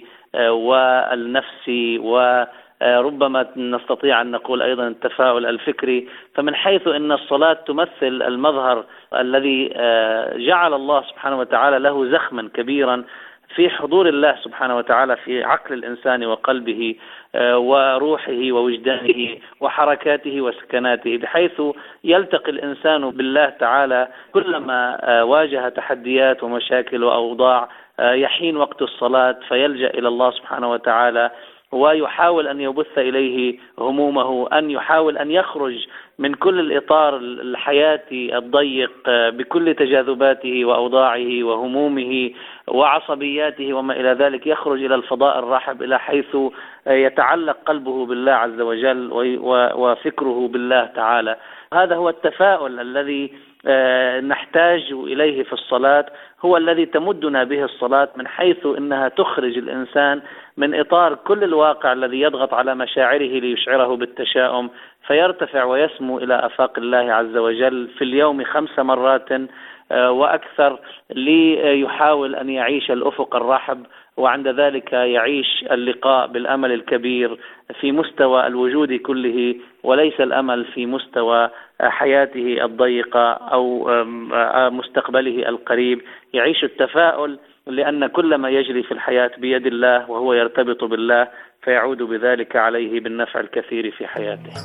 والنفسي، وربما نستطيع أن نقول أيضا التفاؤل الفكري، فمن حيث أن الصلاة تمثل المظهر الذي جعل الله سبحانه وتعالى له زخما كبيرا في حضور الله سبحانه وتعالى في عقل الإنسان وقلبه وروحه ووجدانه وحركاته وسكناته، بحيث يلتقي الإنسان بالله تعالى كلما واجه تحديات ومشاكل وأوضاع، يحين وقت الصلاة فيلجأ إلى الله سبحانه وتعالى ويحاول أن يبث إليه همومه، أن يحاول أن يخرج من كل الإطار الحياتي الضيق بكل تجاذباته وأوضاعه وهمومه وعصبياته وما إلى ذلك، يخرج إلى الفضاء الرحب إلى حيث يتعلق قلبه بالله عز وجل وفكره بالله تعالى. هذا هو التفاؤل الذي نحتاج إليه في الصلاة هو الذي تمدنا به الصلاة، من حيث إنها تخرج الإنسان من إطار كل الواقع الذي يضغط على مشاعره ليشعره بالتشاؤم، فيرتفع ويسمو إلى آفاق الله عز وجل في اليوم 5 مرات وأكثر، ليحاول أن يعيش الأفق الرحب، وعند ذلك يعيش اللقاء بالأمل الكبير في مستوى الوجود كله، وليس الأمل في مستوى حياته الضيقة أو مستقبله القريب. يعيش التفاؤل لأن كل ما يجري في الحياة بيد الله، وهو يرتبط بالله، فيعود بذلك عليه بالنفع الكثير في حياته.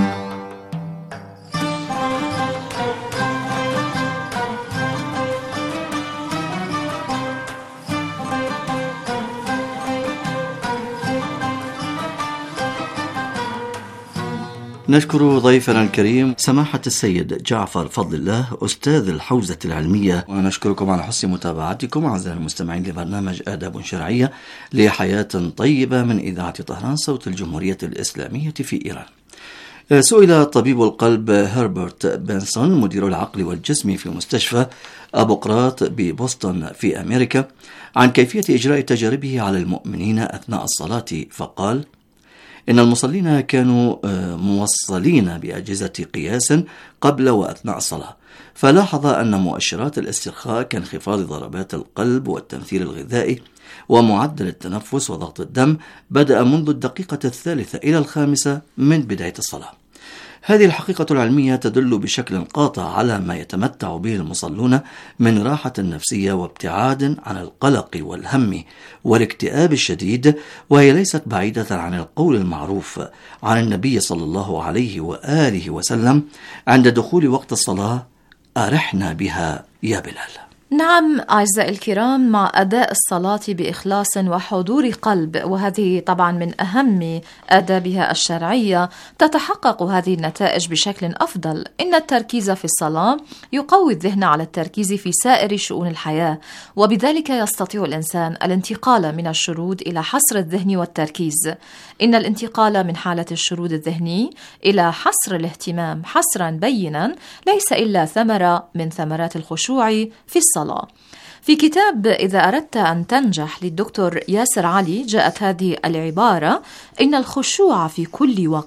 نشكر ضيفنا الكريم سماحة السيد جعفر فضل الله أستاذ الحوزة العلمية، ونشكركم على حسن متابعتكم أعزائي المستمعين لبرنامج آداب شرعية لحياة طيبة من إذاعة طهران صوت الجمهورية الإسلامية في إيران. سئل طبيب القلب هربرت بنسون مدير العقل والجسم في مستشفى أبو قراط ببوسطن في أمريكا عن كيفية إجراء تجاربه على المؤمنين أثناء الصلاة، فقال: إن المصلين كانوا موصلين بأجهزة قياس قبل وأثناء الصلاة، فلاحظ أن مؤشرات الاسترخاء كانخفاض ضربات القلب والتمثيل الغذائي ومعدل التنفس وضغط الدم بدأ منذ الدقيقة 3 إلى 5 من بداية الصلاة. هذه الحقيقة العلمية تدل بشكل قاطع على ما يتمتع به المصلون من راحة نفسية وابتعاد عن القلق والهم والاكتئاب الشديد، وهي ليست بعيدة عن القول المعروف عن النبي صلى الله عليه وآله وسلم عند دخول وقت الصلاة: أرحنا بها يا بلال. نعم أعزائي الكرام، مع أداء الصلاة بإخلاص وحضور قلب، وهذه طبعا من أهم آدابها الشرعية، تتحقق هذه النتائج بشكل أفضل. إن التركيز في الصلاة يقوي الذهن على التركيز في سائر شؤون الحياة، وبذلك يستطيع الإنسان الانتقال من الشرود إلى حصر الذهن والتركيز. إن الانتقال من حالة الشرود الذهني إلى حصر الاهتمام حصرا بينا ليس إلا ثمرة من ثمرات الخشوع في الصلاة. في كتاب إذا أردت أن تنجح للدكتور ياسر علي جاءت هذه العبارة: إن الخشوع في كل وقت